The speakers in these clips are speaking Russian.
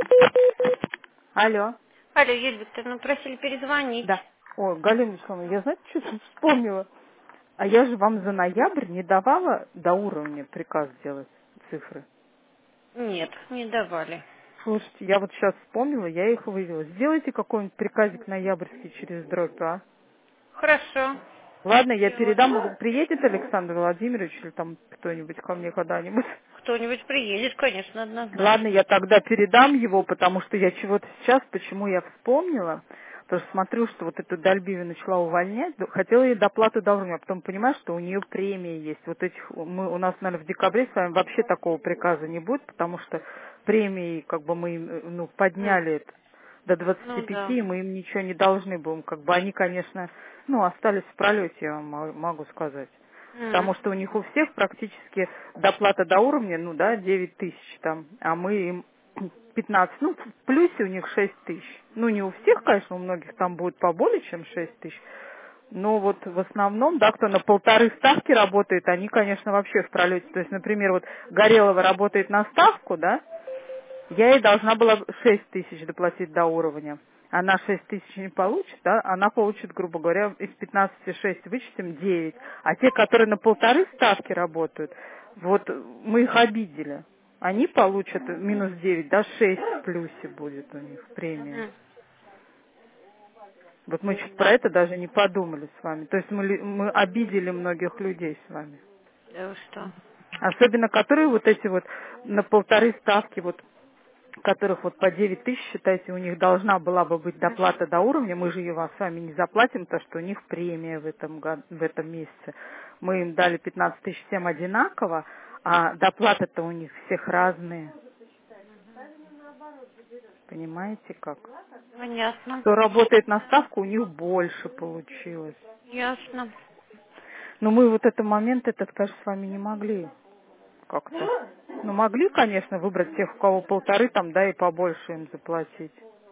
Алло. Алло, Юлия Викторовна, просили перезвонить. Да. Ой, Галина Михайловна, я, знаете, что вспомнила? А я же вам за ноябрь не давала до уровня приказ делать цифры. Нет, не давали. Слушайте, я вот сейчас вспомнила, я их вывела. Сделайте какой-нибудь приказик ноябрьский через дробь, а? Хорошо. Ладно, я Сделаем. передам. Приедет Александр Владимирович или там кто-нибудь ко мне когда-нибудь? Кто-нибудь приедет, конечно, Ладно, однозначно. я тогда передам его, потому что я чего-то сейчас, почему я вспомнила, потому что смотрю, что вот эту Дальбиви начала увольнять, хотела ей доплату до уровня, а потом понимаю, что у нее премии есть. Вот этих, у нас, наверное, в декабре с вами вообще такого приказа не будет, потому что премии, как бы мы им, ну, М, подняли это до Ну 25, да. и мы им ничего не должны будем. Как бы они, конечно, ну, остались в пролете, я вам могу сказать. М, Потому что у них у всех практически доплата до уровня, ну да, 9 тысяч там, а мы им 15, ну, в плюсе у них 6 тысяч. Ну, не у всех, конечно, у многих там будет поболее, чем 6 тысяч. Но вот в основном, да, кто на полторы ставки работает, они, конечно, вообще в пролете. То есть, например, вот Горелова работает на ставку, да, я ей должна была 6 тысяч доплатить до уровня. Она 6 тысяч не получит, да, она получит, грубо говоря, из 15 6 вычтем 9. А те, которые на полторы ставки работают, вот мы их обидели. Они получат минус 9, да, 6 в плюсе будет у них премия. м, Вот мы чуть про Да. это даже не подумали с вами. То есть мы обидели многих людей с вами. Да вы что? Особенно которые вот эти вот на полторы ставки, вот которых вот по 9 тысяч, считайте, у них должна была бы быть доплата до уровня, мы же ее вас с вами не заплатим, потому что у них премия в этом месяце. Мы им дали 15 тысяч всем одинаково, а доплаты-то у них всех разные. Понимаете как? Понятно. Кто работает на ставку, у них больше получилось. Ясно. Но мы вот этот момент, этот, конечно, с вами не могли как-то. Ну, могли, конечно, выбрать тех, у кого полторы там, да, и побольше им заплатить.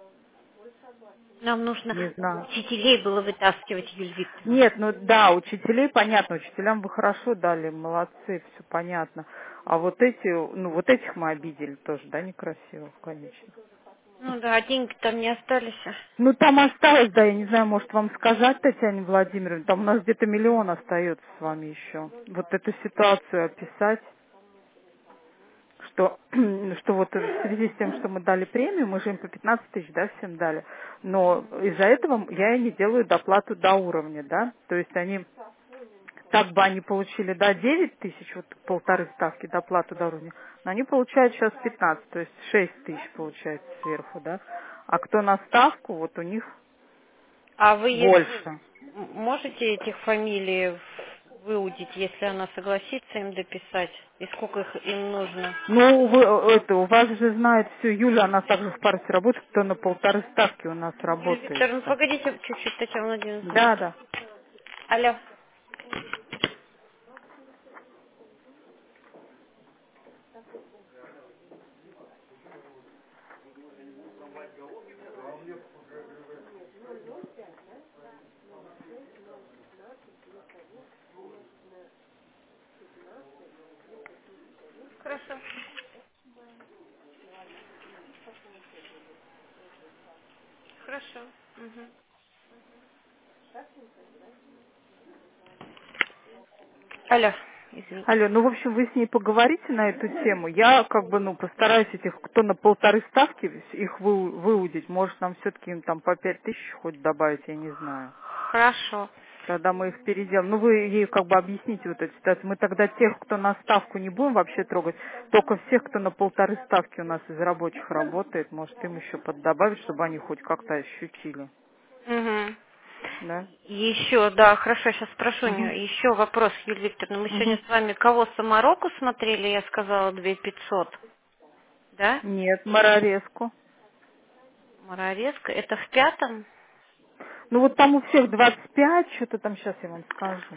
Нам нужно Не знаю. учителей было вытаскивать, Юлия Викторовна. Нет, ну да, учителей, понятно, учителям вы хорошо дали, молодцы, все понятно. А вот эти, ну вот этих мы обидели тоже, да, некрасиво, конечно. Ну да, а деньги там не остались. Ну там осталось, да, я не знаю, может вам сказать, Татьяне Владимировне, там у нас где-то 1 000 000 остается с вами еще. Вот эту ситуацию описать, что, что вот в связи с тем, что мы дали премию, мы же им по 15 тысяч, да, всем дали, но из-за этого я и не делаю доплату до уровня, да, то есть они так бы они получили, да, 9 тысяч, вот полторы ставки доплату до уровня, но они получают сейчас 15, то есть 6 тысяч получается сверху, да. А кто на ставку, вот у них А вы, если больше. можете этих фамилий выудить, если она согласится им дописать? И сколько им нужно? Ну, у вас же знает все, Юля, она также в партии работает, кто на полторы ставки у нас Юлия работает. Викторовна, погодите чуть-чуть, Татьяна Владимировна. Да, да. Алло. Хорошо. Хорошо. Мгм. Алло. Извините. Алло, ну, в общем, вы с ней поговорите на эту тему. Я, как бы, ну, постараюсь этих, кто на полторы ставки, их выудить. Может, нам все-таки им там по 5 тысяч хоть добавить, я не знаю. Хорошо. Тогда мы их переделаем. Ну, вы ей как бы объясните вот эту ситуацию. Мы тогда тех, кто на ставку не будем вообще трогать, только всех, кто на полторы ставки у нас из рабочих работает, может, им еще поддобавить, чтобы они хоть как-то ощутили. Угу. Да? Еще, да, хорошо, сейчас спрошу у Угу. нее. Еще вопрос, Юлия Викторовна. Мы сегодня Угу. с вами кого Самароку смотрели, я сказала 2500, да? Нет, марорезку. Морорезка. Это в пятом? Ну, вот там у всех 25, что-то там сейчас я вам скажу.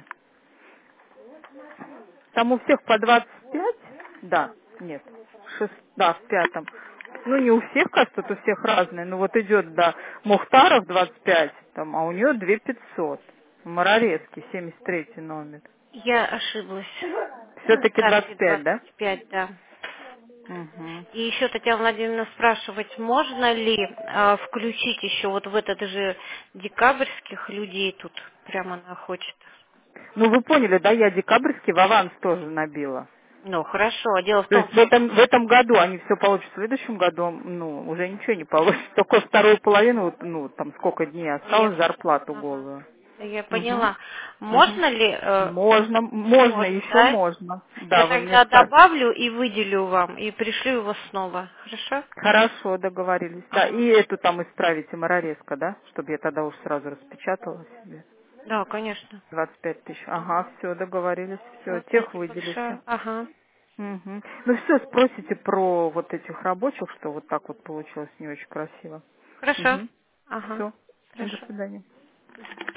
Там у всех по 25? Да, нет. Да, в пятом. Ну, не у всех, кажется, тут у всех разные. Ну, вот идет, да, Мухтаров 25, там, а у нее 2500. Марорецкий, 73 номер. Я ошиблась. Все-таки Карте 25, да? 25, да. Угу. И еще Татьяна Владимировна спрашивать, можно ли включить еще вот в этот же декабрьских людей тут прямо она хочет. Ну, вы поняли, да, я декабрьский в аванс тоже набила. Ну, хорошо. А дело в То том, есть в этом году они все получат, в следующем году, ну, уже ничего не получат. Только вторую половину, вот, ну, там сколько дней я, осталось, зарплату ага, голую. я Мгм. поняла. Мгм. Можно ли, Можно, можно, еще да? можно. Я Да, вы мне тогда скажете. добавлю и выделю вам, и пришлю его снова. Хорошо? Хорошо, договорились. Да, и Ага. эту там исправите, марорезка, да? Чтобы я тогда уж сразу распечатала себе. Да, конечно. 25 тысяч. Ага, Ага. все, договорились. Все, Всё, тех спасибо выделите. большое. Ага. Мгм. Ну все, спросите про вот этих рабочих, что вот так вот получилось не очень красиво. Хорошо. Угу. Ага. Все. До Хорошо. свидания.